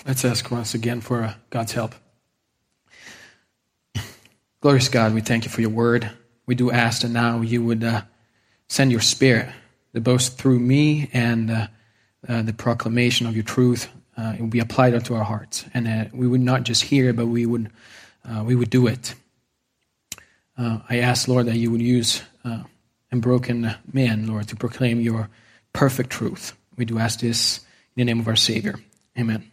Let's ask once again for God's help. Glorious God, we thank you for your word. We do ask that now you would send your Spirit, that both through me and the proclamation of your truth, it will be applied unto our hearts. And that we would not just hear, but we would do it. I ask, Lord, that you would use unbroken men, Lord, to proclaim your perfect truth. We do ask this in the name of our Savior. Amen.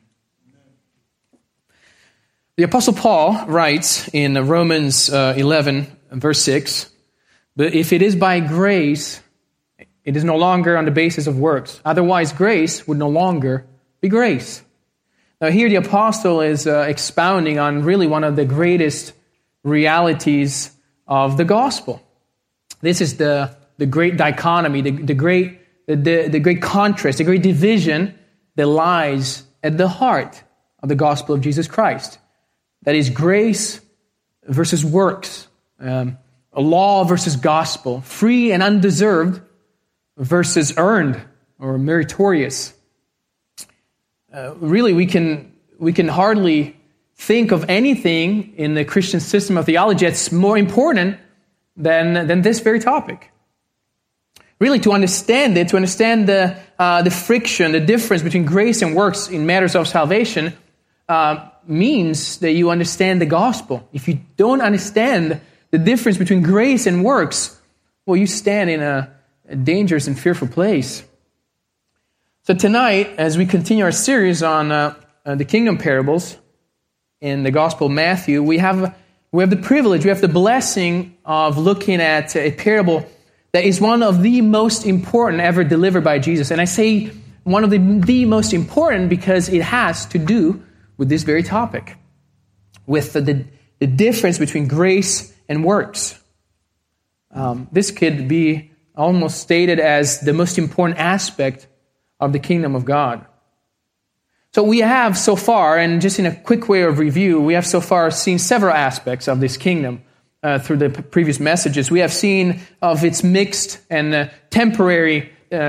The Apostle Paul writes in Romans 11, verse 6, "But if it is by grace, it is no longer on the basis of works. Otherwise, grace would no longer be grace." Now here the apostle is expounding on really one of the greatest realities of the gospel. This is the great dichotomy, the great contrast, the great division that lies at the heart of the gospel of Jesus Christ. That is grace versus works, a law versus gospel, free and undeserved versus earned or meritorious. Really, we can hardly think of anything in the Christian system of theology that's more important than this very topic. Really, to understand it, to understand the friction, the difference between grace and works in matters of salvation, means that you understand the gospel. If you don't understand the difference between grace and works, well, you stand in a dangerous and fearful place. So tonight, as we continue our series on the kingdom parables in the Gospel of Matthew, we have the privilege, we have the blessing of looking at a parable that is one of the most important ever delivered by Jesus. And I say one of the most important because it has to do with this very topic, with the difference between grace and works. This could be almost stated as the most important aspect of the kingdom of God. So we have so far, and just in a quick way of review, we have so far seen several aspects of this kingdom through the previous messages. We have seen of its mixed and temporarily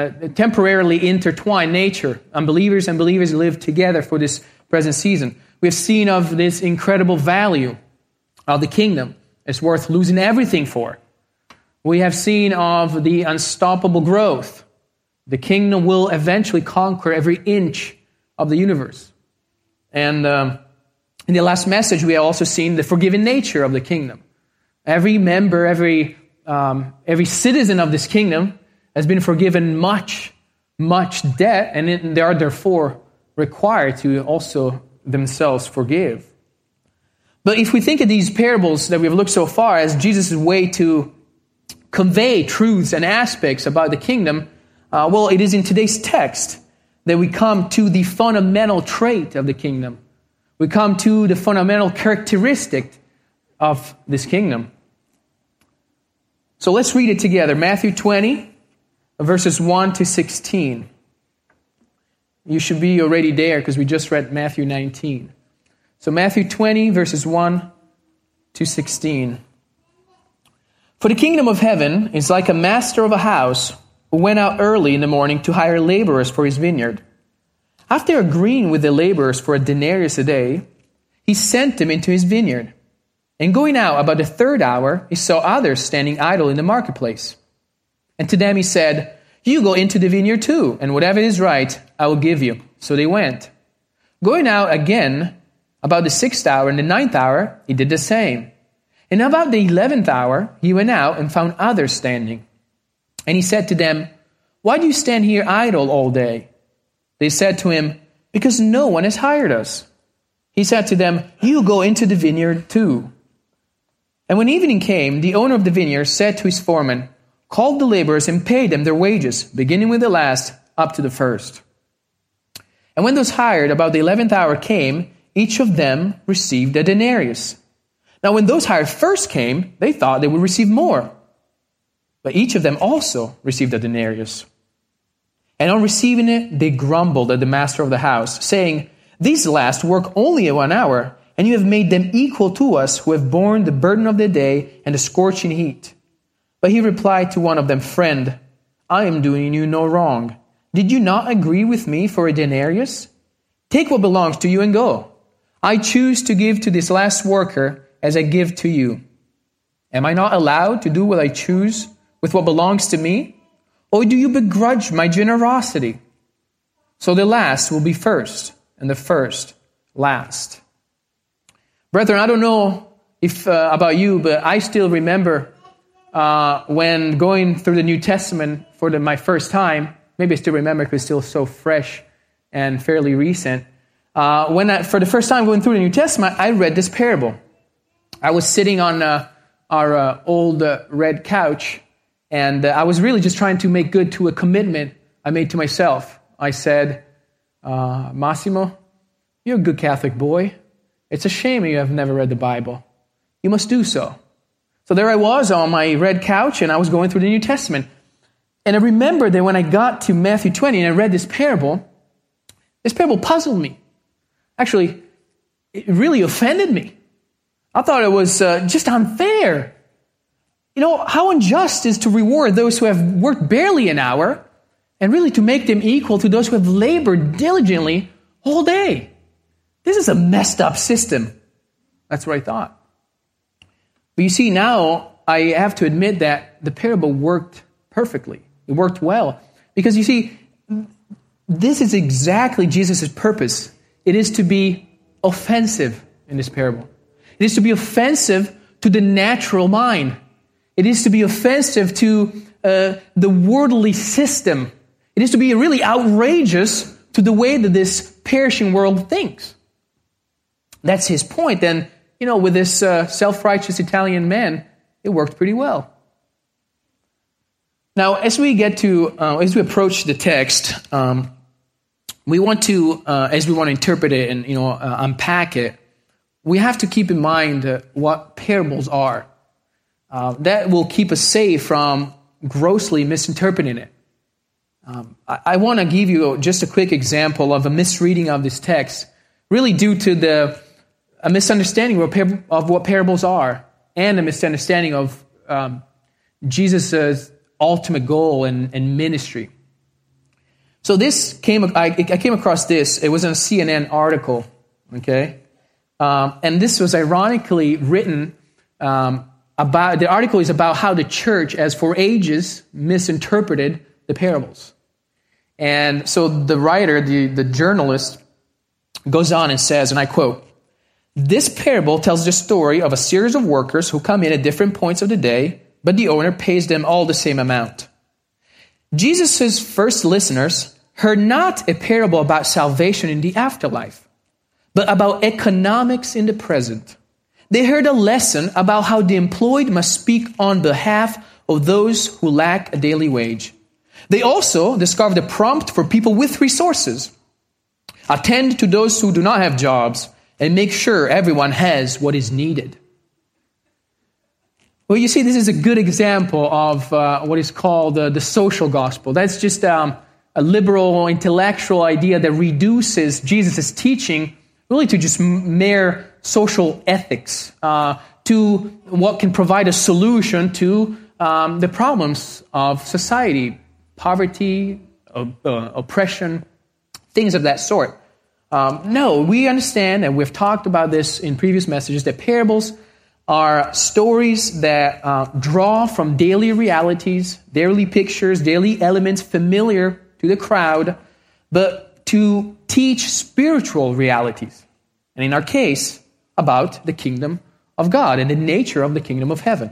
intertwined nature. Unbelievers and believers live together for this present season. We have seen of this incredible value of the kingdom. It's worth losing everything for. We have seen of the unstoppable growth. The kingdom will eventually conquer every inch of the universe. And in the last message, we have also seen the forgiving nature of the kingdom. Every member, every citizen of this kingdom has been forgiven much, much debt, and they are therefore required to also themselves forgive. But if we think of these parables that we've looked so far as Jesus' way to convey truths and aspects about the kingdom, well, it is in today's text that we come to the fundamental trait of the kingdom. We come to the fundamental characteristic of this kingdom. So let's read it together. Matthew 20, verses 1 to 16. You should be already there because we just read Matthew 19. So Matthew 20, verses 1 to 16. "For the kingdom of heaven is like a master of a house who went out early in the morning to hire laborers for his vineyard. After agreeing with the laborers for a denarius a day, he sent them into his vineyard. And going out about the third hour, he saw others standing idle in the marketplace. And to them he said, 'You go into the vineyard too, and whatever is right, I will give you.' So they went. Going out again about the 6th hour and the 9th hour, he did the same. And about the 11th hour, he went out and found others standing. And he said to them, 'Why do you stand here idle all day?' They said to him, 'Because no one has hired us.' He said to them, 'You go into the vineyard too.' And when evening came, the owner of the vineyard said to his foreman, 'Call the laborers and pay them their wages, beginning with the last up to the first.' And when those hired about the 11th hour came, each of them received a denarius. Now when those hired first came, they thought they would receive more. But each of them also received a denarius. And on receiving it, they grumbled at the master of the house, saying, 'These last work only 1 hour, and you have made them equal to us who have borne the burden of the day and the scorching heat.' But he replied to one of them, 'Friend, I am doing you no wrong. Did you not agree with me for a denarius? Take what belongs to you and go. I choose to give to this last worker as I give to you. Am I not allowed to do what I choose with what belongs to me? Or do you begrudge my generosity? So the last will be first, and the first last. Brethren, I don't know if about you, but I still remember when going through the New Testament for my first time. Maybe I still remember because it's still so fresh and fairly recent. For the first time going through the New Testament, I read this parable. I was sitting on our old red couch, and I was really just trying to make good to a commitment I made to myself. I said, Massimo, you're a good Catholic boy. It's a shame you have never read the Bible. You must do so. So there I was on my red couch, and I was going through the New Testament. And I remember that when I got to Matthew 20 and I read this parable puzzled me. Actually, it really offended me. I thought it was just unfair. You know, how unjust is to reward those who have worked barely an hour and really to make them equal to those who have labored diligently all day. This is a messed up system. That's what I thought. But you see, now I have to admit that the parable worked perfectly. It worked well. Because you see, this is exactly Jesus' purpose. It is to be offensive in this parable. It is to be offensive to the natural mind. It is to be offensive to the worldly system. It is to be really outrageous to the way that this perishing world thinks. That's his point. And, you know, with this self-righteous Italian man, it worked pretty well. Now, as we approach the text, we want to, as we want to interpret it and, unpack it, we have to keep in mind what parables are. That will keep us safe from grossly misinterpreting it. I want to give you just a quick example of a misreading of this text, really due to a misunderstanding of what parables are and a misunderstanding of Jesus' ultimate goal and ministry. So I came across this. It was in a CNN article, okay? And this was ironically written the article is about how the church, as for ages, misinterpreted the parables. And so the writer, the journalist, goes on and says, and I quote, "This parable tells the story of a series of workers who come in at different points of the day, but the owner pays them all the same amount. Jesus' first listeners heard not a parable about salvation in the afterlife, but about economics in the present. They heard a lesson about how the employed must speak on behalf of those who lack a daily wage. They also discovered a prompt for people with resources. Attend to those who do not have jobs and make sure everyone has what is needed." Well, you see, this is a good example of what is called the social gospel. That's just a liberal, intellectual idea that reduces Jesus' teaching really to just mere social ethics, to what can provide a solution to the problems of society, poverty, oppression, things of that sort. No, we understand, and we've talked about this in previous messages, that parables are stories that draw from daily realities, daily pictures, daily elements familiar to the crowd, but to teach spiritual realities. And in our case, about the kingdom of God and the nature of the kingdom of heaven.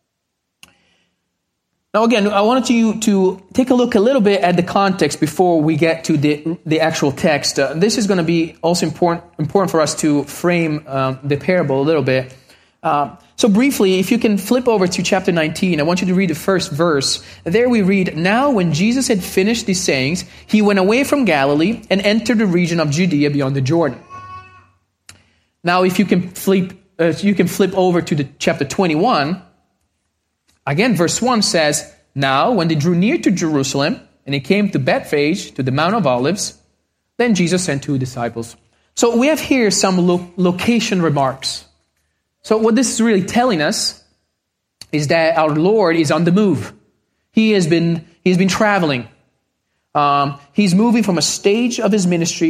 Now again, I wanted you to take a look a little bit at the context before we get to the actual text. This is going to be also important for us to frame the parable a little bit. So briefly, if you can flip over to chapter 19, I want you to read the first verse. There we read, "Now when Jesus had finished these sayings, he went away from Galilee and entered the region of Judea beyond the Jordan." Now if you can flip over to the chapter 21, again verse 1 says, "Now when they drew near to Jerusalem, and they came to Bethphage, to the Mount of Olives, then Jesus sent 2 disciples." So we have here some location remarks. So what this is really telling us is that our Lord is on the move. He has been traveling. He's moving from a stage of his ministry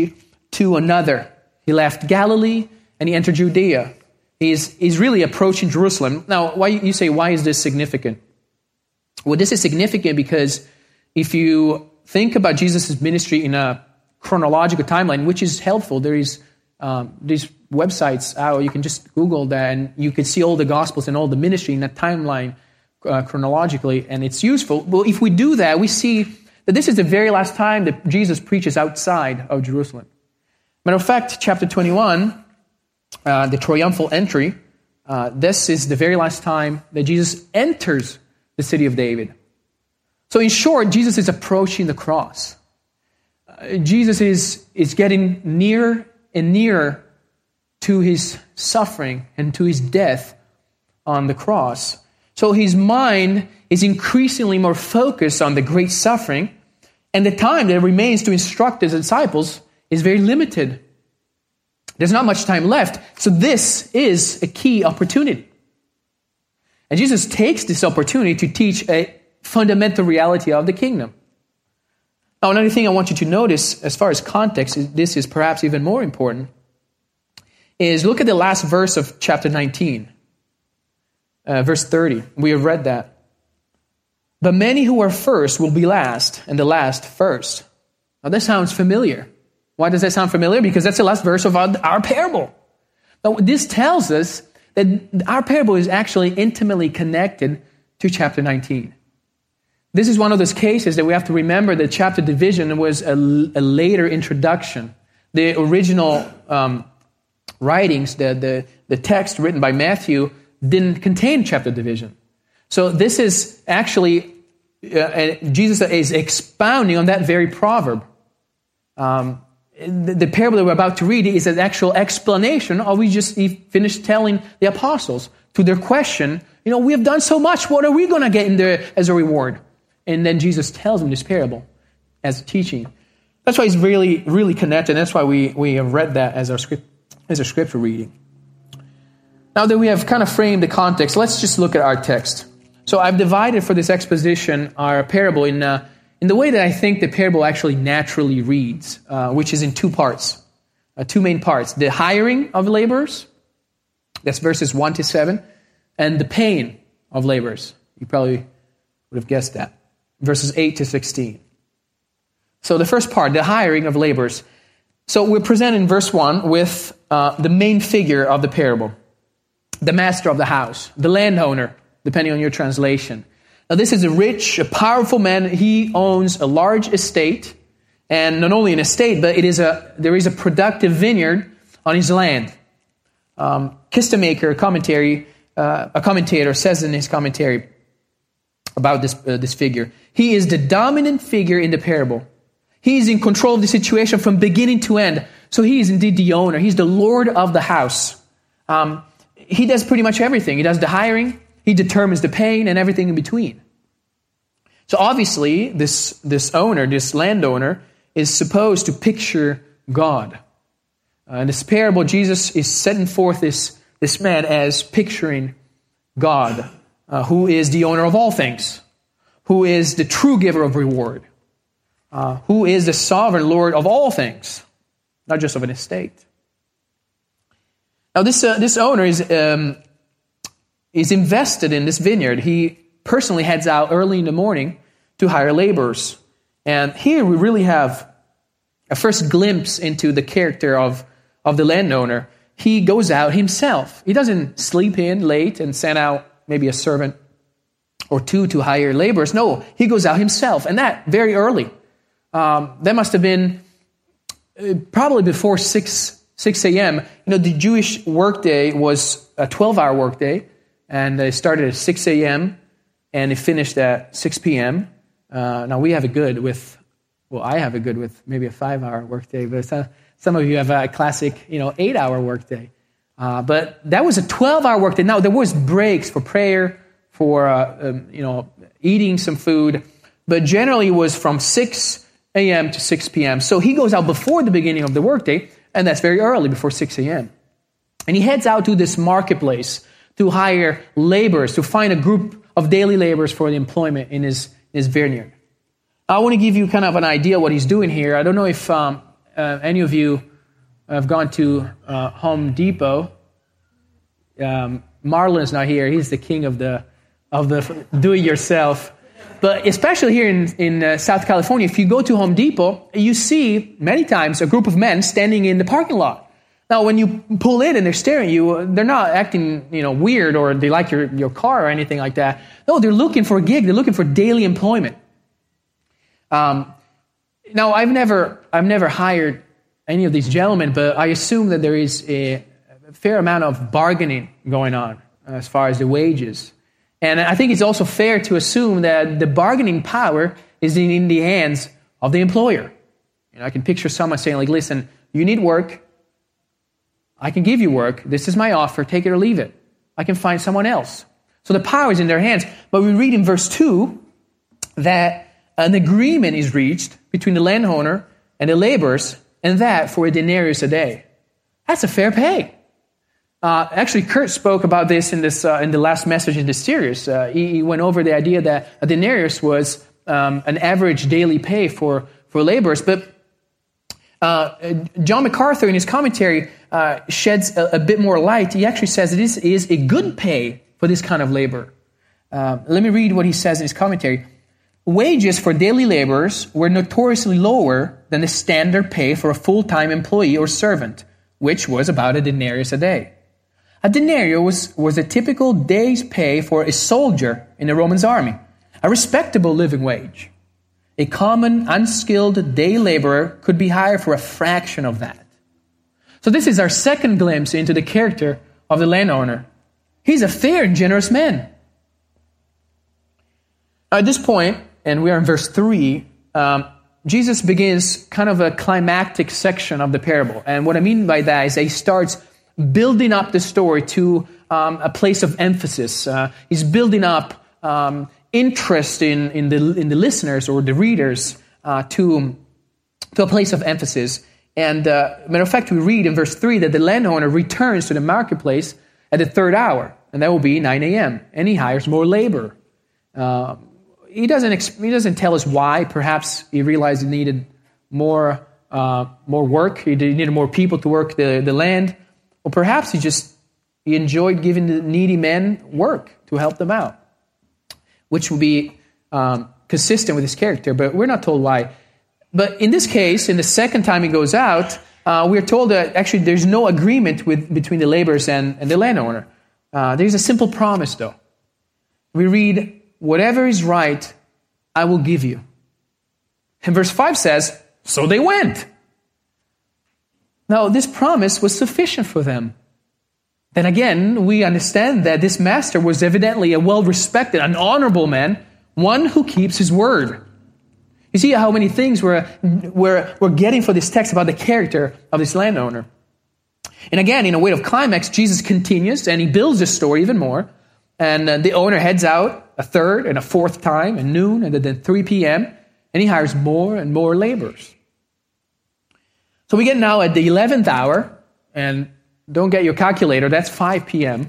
to another. He left Galilee and he entered Judea. He's really approaching Jerusalem. Now, why is this significant? Well, this is significant because if you think about Jesus' ministry in a chronological timeline, which is helpful, there is these websites out, you can just Google that and you can see all the Gospels and all the ministry in that timeline chronologically, and it's useful. Well, if we do that, we see that this is the very last time that Jesus preaches outside of Jerusalem. Matter of fact, chapter 21, the triumphal entry, this is the very last time that Jesus enters the city of David. So in short, Jesus is approaching the cross. Jesus is getting nearer and nearer to his suffering and to his death on the cross. So his mind is increasingly more focused on the great suffering, and the time that remains to instruct his disciples is very limited. There's not much time left, so this is a key opportunity. And Jesus takes this opportunity to teach a fundamental reality of the kingdom. Now, another thing I want you to notice, as far as context, this is perhaps even more important, is look at the last verse of chapter 19, verse 30. We have read that. But many who are first will be last, and the last first. Now, that sounds familiar. Why does that sound familiar? Because that's the last verse of our parable. Now, this tells us that our parable is actually intimately connected to chapter 19. This is one of those cases that we have to remember that chapter division was a later introduction. The original writings, the text written by Matthew, didn't contain chapter division. So this is actually, Jesus is expounding on that very proverb. The parable that we're about to read is an actual explanation of we just finished telling the apostles to their question, we have done so much, what are we going to get in there as a reward? And then Jesus tells them this parable as a teaching. That's why it's really, really connected. That's why we have read that as our scripture reading. Now that we have kind of framed the context, let's just look at our text. So I've divided for this exposition our parable in the way that I think the parable actually naturally reads, which is in two parts, two main parts. The hiring of laborers, that's verses 1 to 7, and the paying of laborers. You probably would have guessed that. Verses 8 to 16. So the first part, the hiring of laborers. So we're presented in verse 1 with the main figure of the parable, the master of the house, the landowner, depending on your translation. Now this is a rich, a powerful man. He owns a large estate, and not only an estate, but there is a productive vineyard on his land. Kistemaker, a commentator, says in his commentary about this figure, he is the dominant figure in the parable. He is in control of the situation from beginning to end. So he is indeed the owner. He's the Lord of the house. He does pretty much everything. He does the hiring, he determines the paying, and everything in between. So obviously, this owner, this landowner, is supposed to picture God. In this parable, Jesus is setting forth this man as picturing God, who is the owner of all things, who is the true giver of reward, who is the sovereign Lord of all things, not just of an estate. Now, this owner is invested in this vineyard. He personally heads out early in the morning to hire laborers. And here we really have a first glimpse into the character of the landowner. He goes out himself. He doesn't sleep in late and send out maybe a servant or two to hire laborers. No, he goes out himself, and that very early. That must have been probably before 6 a.m. The Jewish workday was a 12-hour workday, and they started at 6 a.m. and it finished at 6 p.m. Now we have it good with, I have it good with maybe a 5-hour workday, but some of you have a classic, 8-hour workday. But that was a 12-hour workday. Now there was breaks for prayer, for eating some food, but generally it was from 6 a.m. to 6 p.m. So he goes out before the beginning of the workday, and that's very early, before 6 a.m. And he heads out to this marketplace to hire laborers, to find a group of daily laborers for the employment in his vineyard. I want to give you kind of an idea what he's doing here. I don't know if any of you I've gone to Home Depot. Marlon's not here. He's the king of the do-it-yourself. But especially here in South California, if you go to Home Depot, you see many times a group of men standing in the parking lot. Now, when you pull in and they're staring at you, they're not acting, weird or they like your car or anything like that. No, they're looking for a gig. They're looking for daily employment. Now, I've never hired any of these gentlemen, but I assume that there is a fair amount of bargaining going on as far as the wages. And I think it's also fair to assume that the bargaining power is in the hands of the employer. I can picture someone saying, listen, you need work. I can give you work. This is my offer. Take it or leave it. I can find someone else. So the power is in their hands. But we read in verse 2 that an agreement is reached between the landowner and the laborers, and that for a denarius a day. That's a fair pay. Actually, Kurt spoke about this in the last message in this series. He went over the idea that a denarius was an average daily pay for laborers. But John MacArthur, in his commentary, sheds a bit more light. He actually says this is a good pay for this kind of labor. Let me read what he says in his commentary. Wages for daily laborers were notoriously lower than the standard pay for a full-time employee or servant, which was about a denarius a day. A denarius was a typical day's pay for a soldier in the Roman army, a respectable living wage. A common, unskilled day laborer could be hired for a fraction of that. So this is our second glimpse into the character of the landowner. He's a fair and generous man. At this point, and we are in verse 3, Jesus begins kind of a climactic section of the parable. And what I mean by that is he starts building up the story to a place of emphasis. He's building up interest in the listeners or the readers to a place of emphasis. And matter of fact, we read in verse 3 that the landowner returns to the marketplace at the third hour, and that will be 9 a.m., and he hires more labor. He doesn't tell us why. Perhaps he realized he needed more work. He needed more people to work the land. Or perhaps he enjoyed giving the needy men work to help them out, which would be consistent with his character, but we're not told why. But in this case, in the second time he goes out, we're told that actually there's no agreement between the laborers and the landowner. There's a simple promise, though. We read, whatever is right, I will give you. And verse 5 says, so they went. Now, this promise was sufficient for them. Then again, we understand that this master was evidently a well-respected, an honorable man, one who keeps his word. You see how many things we're getting for this text about the character of this landowner. And again, in a way of climax, Jesus continues and he builds this story even more. And the owner heads out a third and a fourth time, at noon and then 3 p.m., and he hires more and more laborers. So we get now at the 11th hour, and don't get your calculator, that's 5 p.m.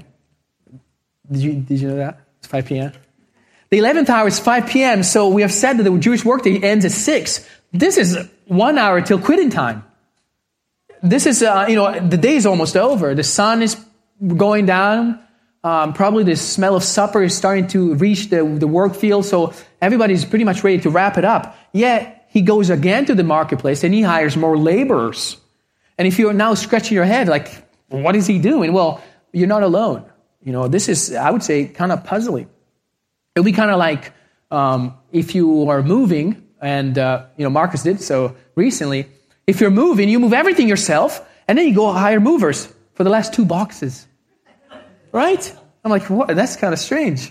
Did you know that? It's 5 p.m. The 11th hour is 5 p.m., so we have said that the Jewish workday ends at 6. This is 1 hour till quitting time. This is, the day is almost over. The sun is going down. Probably the smell of supper is starting to reach the work field, so everybody's pretty much ready to wrap it up. Yet, he goes again to the marketplace and he hires more laborers. And if you're now scratching your head, what is he doing? Well, you're not alone. This is, I would say, kind of puzzling. It would be kind of like if you are moving, and Marcus did so recently. If you're moving, you move everything yourself, and then you go hire movers for the last 2 boxes. Right? I'm like, what? That's kind of strange.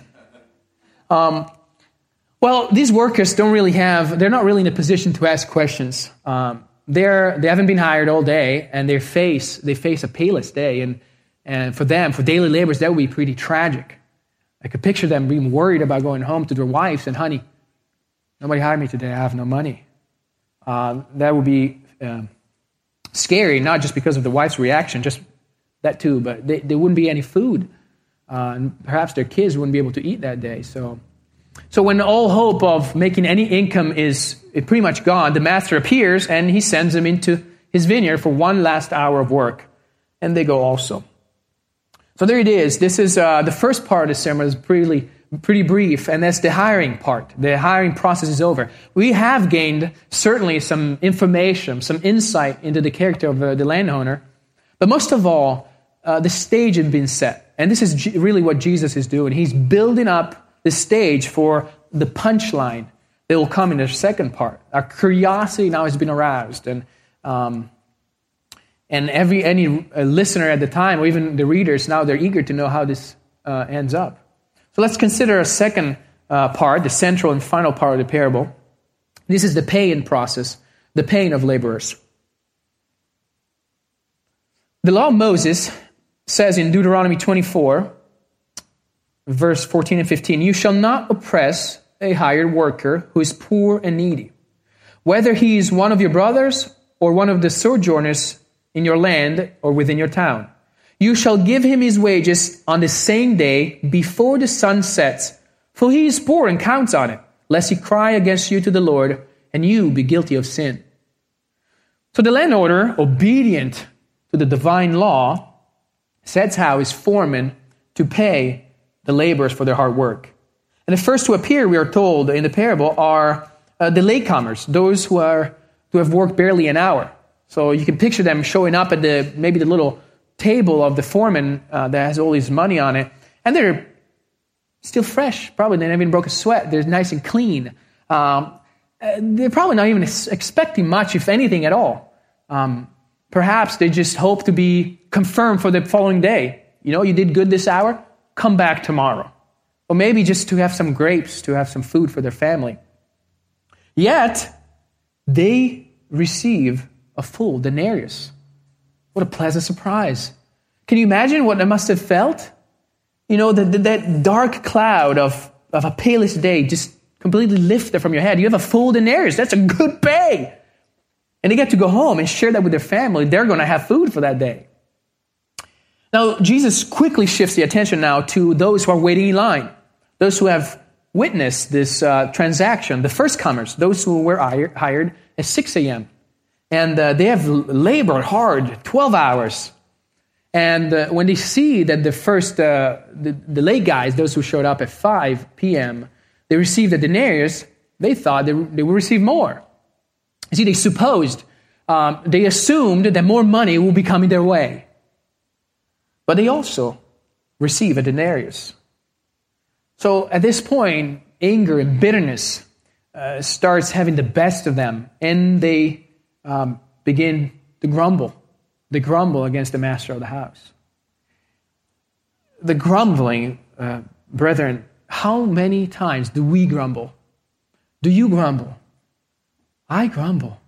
Well, these workers they're not really in a position to ask questions. They haven't been hired all day, and they face a payless day, and for them, for daily laborers, that would be pretty tragic. I could picture them being worried about going home to their wives and, honey, nobody hired me today, I have no money. That would be scary, not just because of the wife's reaction, just that too, but there wouldn't be any food. And perhaps their kids wouldn't be able to eat that day. So when all hope of making any income is pretty much gone, the master appears and he sends them into his vineyard for one last hour of work. And they go also. So there it is. This is the first part of the sermon is pretty brief, and that's the hiring part. The hiring process is over. We have gained certainly some information, some insight into the character of the landowner, but most of all, the stage has been set. And this is really what Jesus is doing. He's building up the stage for the punchline that will come in the second part. Our curiosity now has been aroused, and any listener at the time, or even the readers, now they're eager to know how this ends up. So let's consider a second part, the central and final part of the parable. This is the paying process, the paying of laborers. The law of Moses says in Deuteronomy 24, verse 14 and 15, "You shall not oppress a hired worker who is poor and needy, whether he is one of your brothers or one of the sojourners in your land or within your town. You shall give him his wages on the same day before the sun sets, for he is poor and counts on it, lest he cry against you to the Lord, and you be guilty of sin." So the landowner, obedient to the divine law, sets how his foreman to pay the laborers for their hard work. And the first to appear, we are told in the parable, are the latecomers, those who have worked barely an hour. So you can picture them showing up at maybe the little table of the foreman that has all his money on it, and they're still fresh. Probably they never even broke a sweat. They're nice and clean. They're probably not even expecting much, if anything at all. Perhaps they just hope to be confirmed for the following day. You did good this hour, come back tomorrow. Or maybe just to have some grapes, to have some food for their family. Yet, they receive a full denarius. What a pleasant surprise. Can you imagine what they must have felt? That dark cloud of a payless day just completely lifted from your head. You have a full denarius. That's a good pay. And they get to go home and share that with their family. They're going to have food for that day. Now, Jesus quickly shifts the attention now to those who are waiting in line, those who have witnessed this transaction, the first comers, those who were hired at 6 a.m. And they have labored hard, 12 hours. And when they see that the first, the late guys, those who showed up at 5 p.m., they received a denarius, they thought they would receive more. You see, they assumed that more money will be coming their way. But they also receive a denarius. So at this point, anger and bitterness starts having the best of them, and they begin to grumble. They grumble against the master of the house. The grumbling, brethren, how many times do we grumble? Do you grumble? I grumble.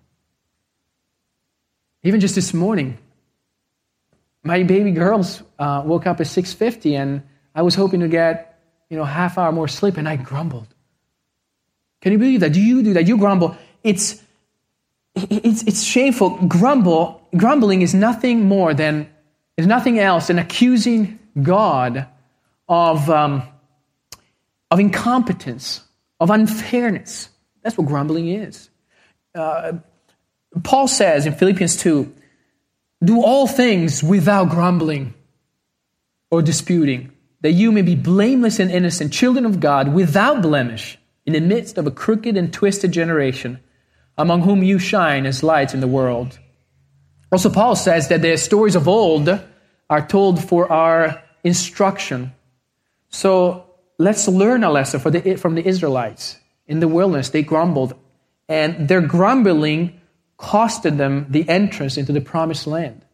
Even just this morning, my baby girls woke up at 6:50, and I was hoping to get half hour more sleep, and I grumbled. Can you believe that? Do you do that? You grumble. It's shameful. Grumbling is nothing else than accusing God of incompetence, of unfairness. That's what grumbling is. Paul says in Philippians 2, "Do all things without grumbling or disputing, that you may be blameless and innocent, children of God, without blemish, in the midst of a crooked and twisted generation, among whom you shine as lights in the world." Also, Paul says that the stories of old are told for our instruction. So let's learn a lesson from the Israelites. In the wilderness, they grumbled, and their grumbling costed them the entrance into the promised land.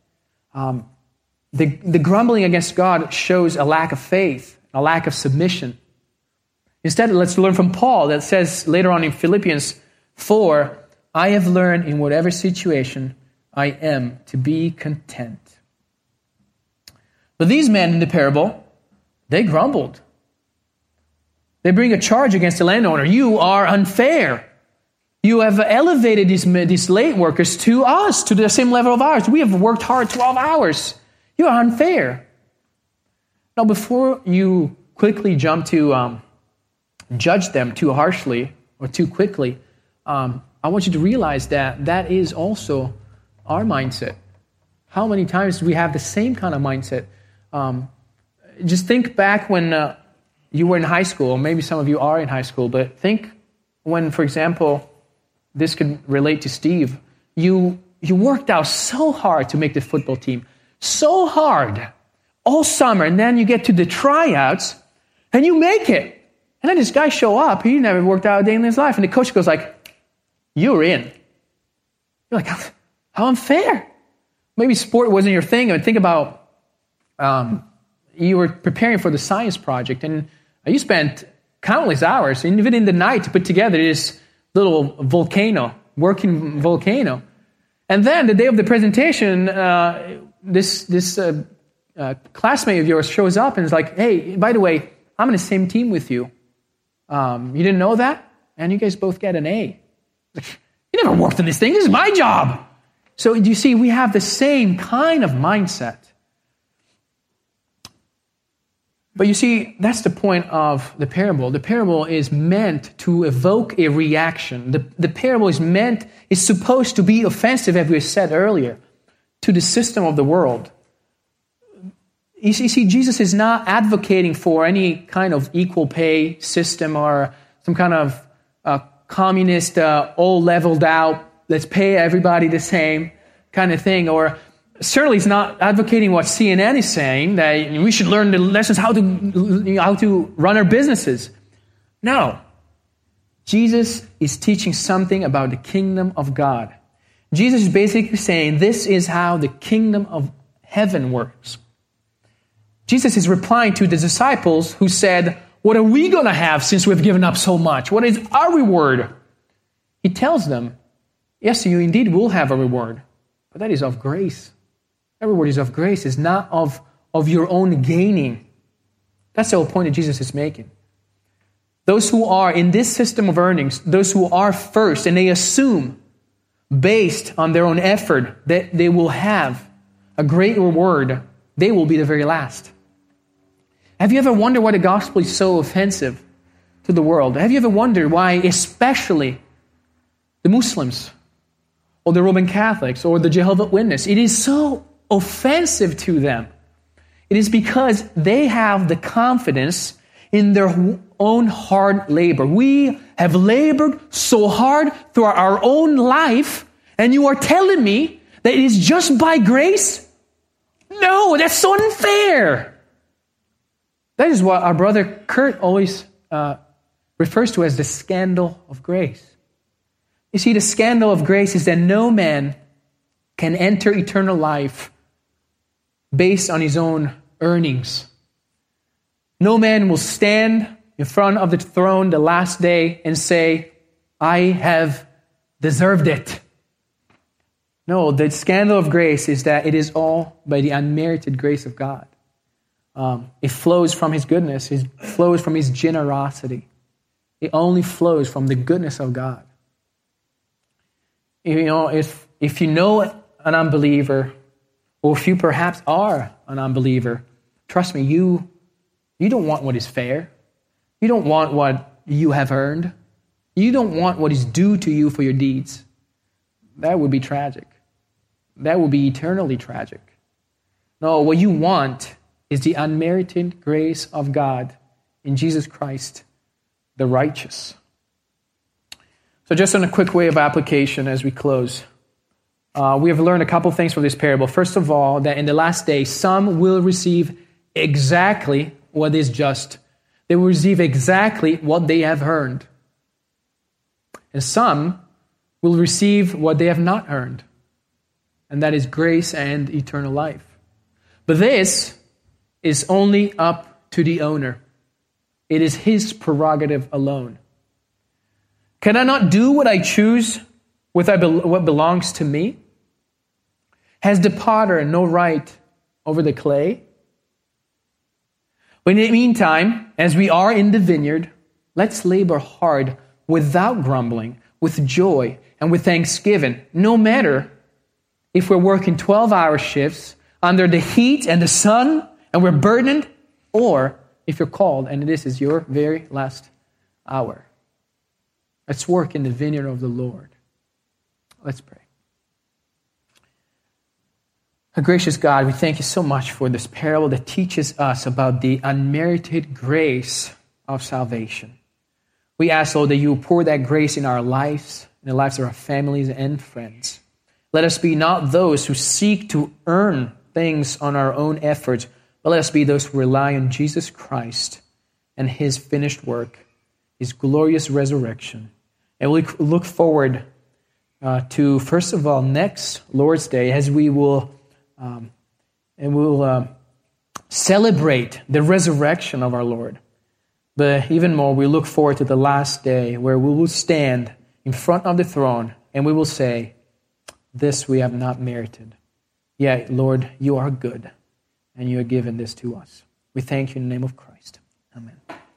The grumbling against God shows a lack of faith, a lack of submission. Instead, let's learn from Paul that says later on in Philippians 4, "I have learned in whatever situation I am to be content." But these men in the parable, they grumbled. They bring a charge against the landowner. "You are unfair. You have elevated these late workers to us, to the same level of ours. We have worked hard 12 hours. You are unfair." Now, before you quickly jump to judge them too harshly or too quickly, I want you to realize that is also our mindset? How many times do we have the same kind of mindset? Just think back when you were in high school, or maybe some of you are in high school, but think when, for example, this could relate to Steve, you worked out so hard to make the football team, so hard all summer, and then you get to the tryouts, and you make it. And then this guy show up, he never worked out a day in his life, and the coach goes like, you're in. You're like, how unfair. Maybe sport wasn't your thing. I mean, think about you were preparing for the science project, and you spent countless hours, and even in the night, to put together this little working volcano. And then the day of the presentation, this classmate of yours shows up and is like, hey, by the way, I'm in the same team with you. You didn't know that? And you guys both get an A. You never worked on this thing. This is my job. So you see, we have the same kind of mindset. But you see, that's the point of the parable. The parable is meant to evoke a reaction. The parable is supposed to be offensive, as we said earlier, to the system of the world. You see, Jesus is not advocating for any kind of equal pay system or some kind of communist, all leveled out, let's pay everybody the same kind of thing. Or certainly he's not advocating what CNN is saying, that we should learn the lessons how to run our businesses. No. Jesus is teaching something about the kingdom of God. Jesus is basically saying this is how the kingdom of heaven works. Jesus is replying to the disciples who said, what are we going to have since we've given up so much? What is our reward? He tells them, yes, you indeed will have a reward, but that is of grace. That reward is of grace. It's not of your own gaining. That's the whole point that Jesus is making. Those who are in this system of earnings, those who are first, and they assume, based on their own effort, that they will have a great reward, they will be the very last. Have you ever wondered why the gospel is so offensive to the world? Have you ever wondered why especially the Muslims or the Roman Catholics or the Jehovah's Witnesses, it is so offensive to them? It is because they have the confidence in their own hard labor. We have labored so hard throughout our own life, and you are telling me that it is just by grace? No, that's so unfair. That is what our brother Kurt always refers to as the scandal of grace. You see, the scandal of grace is that no man can enter eternal life based on his own earnings. No man will stand in front of the throne the last day and say, I have deserved it. No, the scandal of grace is that it is all by the unmerited grace of God. It flows from His goodness. It flows from His generosity. It only flows from the goodness of God. You know, if you know an unbeliever, or if you perhaps are an unbeliever, trust me, you don't want what is fair. You don't want what you have earned. You don't want what is due to you for your deeds. That would be tragic. That would be eternally tragic. No, what you want is the unmerited grace of God in Jesus Christ, the righteous. So just in a quick way of application as we close, we have learned a couple things from this parable. First of all, that in the last day, some will receive exactly what is just. They will receive exactly what they have earned. And some will receive what they have not earned. And that is grace and eternal life. But this is only up to the owner. It is his prerogative alone. Can I not do what I choose with what belongs to me? Has the potter no right over the clay? But in the meantime, as we are in the vineyard, let's labor hard without grumbling, with joy and with thanksgiving, no matter if we're working 12-hour shifts under the heat and the sun and we're burdened, or if you're called and this is your very last hour. Let's work in the vineyard of the Lord. Let's pray. Gracious God, we thank you so much for this parable that teaches us about the unmerited grace of salvation. We ask, Lord, that you pour that grace in our lives, in the lives of our families and friends. Let us be not those who seek to earn things on our own efforts, but let us be those who rely on Jesus Christ and his finished work, his glorious resurrection. And we look forward to, first of all, next Lord's Day, as we will celebrate the resurrection of our Lord. But even more, we look forward to the last day where we will stand in front of the throne and we will say, this we have not merited. Yet, Lord, you are good and you have given this to us. We thank you in the name of Christ. Amen.